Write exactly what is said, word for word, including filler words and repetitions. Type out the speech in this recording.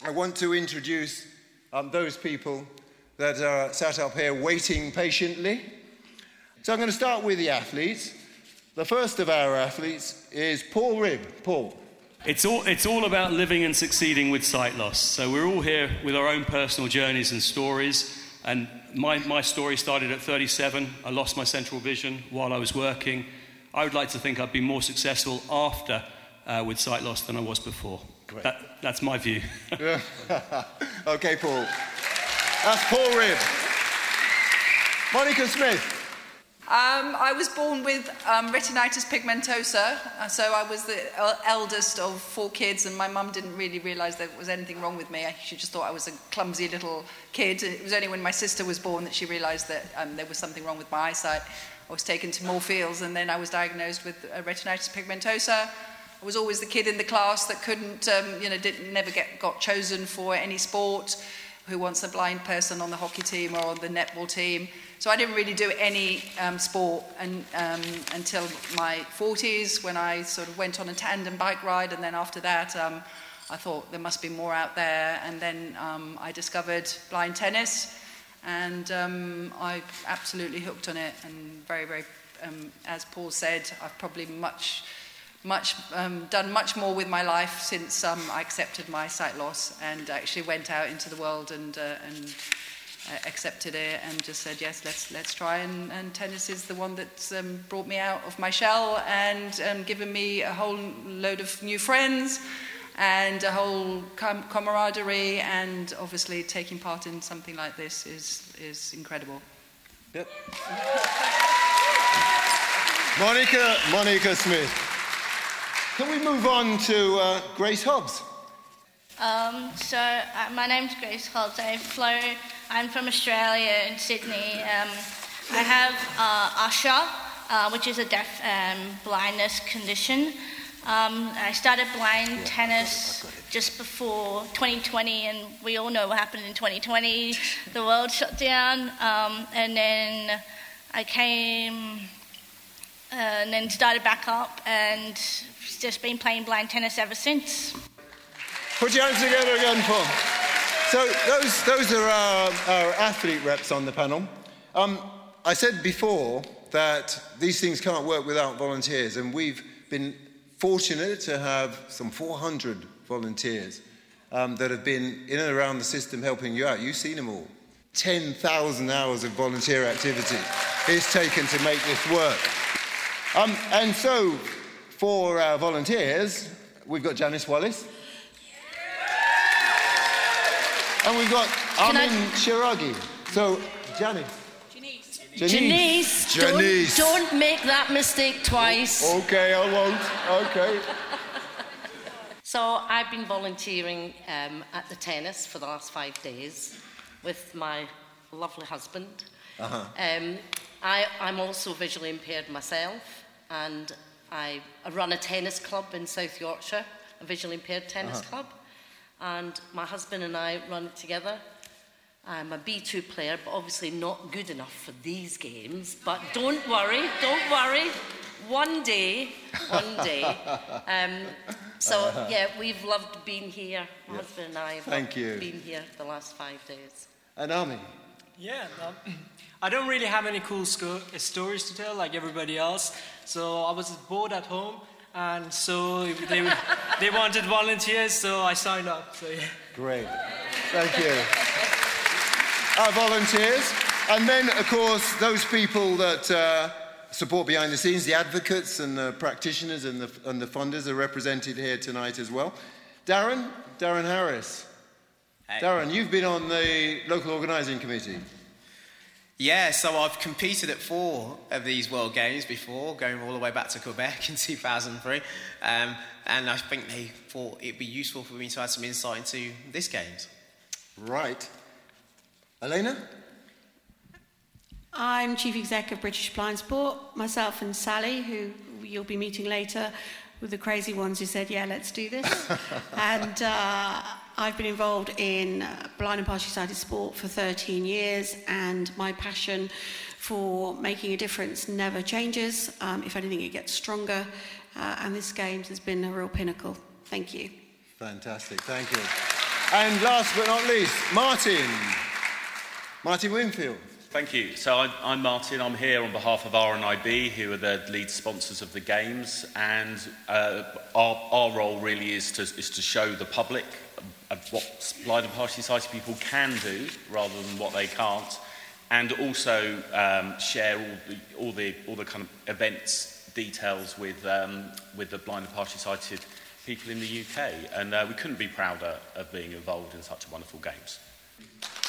I want to introduce um, those people that are sat up here waiting patiently. So I'm going to start with the athletes. The first of our athletes is Paul Ribb. Paul. It's all, it's all about living and succeeding with sight loss. So we're all here with our own personal journeys and stories. And my, my story started at thirty-seven. I lost my central vision while I was working. I would like to think I'd be more successful after uh, with sight loss than I was before. Great. That, that's my view. OK, Paul. That's Paul Ribb. Monica Smith. Um, I was born with um, retinitis pigmentosa, uh, so I was the el- eldest of four kids, and my mum didn't really realise there was anything wrong with me. She just thought I was a clumsy little kid. It was only when my sister was born that she realised that um, there was something wrong with my eyesight. I was taken to Moorfields, and then I was diagnosed with uh, retinitis pigmentosa. I was always the kid in the class that couldn't, um, you know, didn't never get got chosen for any sport. Who wants a blind person on the hockey team or on the netball team? So I didn't really do any um, sport and, um, until my forties, when I sort of went on a tandem bike ride, and then after that um, I thought there must be more out there, and then um, I discovered blind tennis, and um, I absolutely hooked on it, and very, very, um, as Paul said, I've probably much, much um, done much more with my life since um, I accepted my sight loss and actually went out into the world and uh, and uh, accepted it and just said yes, let's let's try. And, and tennis is the one that's um, brought me out of my shell and um, given me a whole load of new friends and a whole com- camaraderie. And obviously, taking part in something like this is is incredible. Yep. Monica, Monica Smith. Can we move on to uh, Grace Hobbs? Um, so, uh, my name's Grace Hobbs. I flew, I'm from Australia in Sydney. Um, I have uh, Usher, uh, which is a deaf um, blindness condition. Um, I started blind yeah, tennis just before twenty twenty, and we all know what happened in twenty twenty. The world shut down, um, and then I came... Uh, and then started back up and just been playing blind tennis ever since. Put your hands together again, Paul. So those those are our, our athlete reps on the panel. Um, I said before that these things can't work without volunteers, and we've been fortunate to have some four hundred volunteers um, that have been in and around the system helping you out. You've seen them all. ten thousand hours of volunteer activity is taken to make this work. Um, and so, for our volunteers, we've got Janice Wallace. And we've got Armin I... Shiragi. So, Janice. Janice. Janice. Janice. Don't, don't make that mistake twice. OK, I won't. OK. So, I've been volunteering um, at the tennis for the last five days with my lovely husband. Uh-huh. Um, I, I'm also visually impaired myself, and I, I run a tennis club in South Yorkshire, a visually impaired tennis uh-huh. club, and my husband and I run it together. I'm a B two player, but obviously not good enough for these games, but don't worry, don't worry, one day, one day. Um, so, uh-huh. yeah, we've loved being here. My yes. husband and I have Thank loved you. being here the last five days. And Armin? Yeah, um, I don't really have any cool sco- stories to tell like everybody else, so I was bored at home, and so they they wanted volunteers, so I signed up. So yeah. Great, thank you. Our volunteers, and then of course those people that uh, support behind the scenes, the advocates and the practitioners and the and the funders are represented here tonight as well. Darren, Darren Harris. Hey. Darren, you've been on the local organising committee. Yeah, so I've competed at four of these World Games before, going all the way back to Quebec in two thousand three. Um, and I think they thought it'd be useful for me to have some insight into this Games. Right. Elena? I'm Chief Exec of British Blind Sport. Myself and Sally, who you'll be meeting later, were the crazy ones who said, yeah, let's do this. and uh, I've been involved in blind and partially sighted sport for thirteen years, and my passion for making a difference never changes. Um, if anything, it gets stronger. Uh, and this Games has been a real pinnacle. Thank you. Fantastic. Thank you. And last but not least, Martin. Martin Winfield. Thank you. So I'm, I'm Martin. I'm here on behalf of R N I B, who are the lead sponsors of the Games. And uh, our, our role really is to, is to show the public what blind and partially sighted people can do rather than what they can't. And also um, share all the, all, the, all the kind of events details with, um, with the blind and partially sighted people in the U K. And uh, we couldn't be prouder of being involved in such a wonderful Games.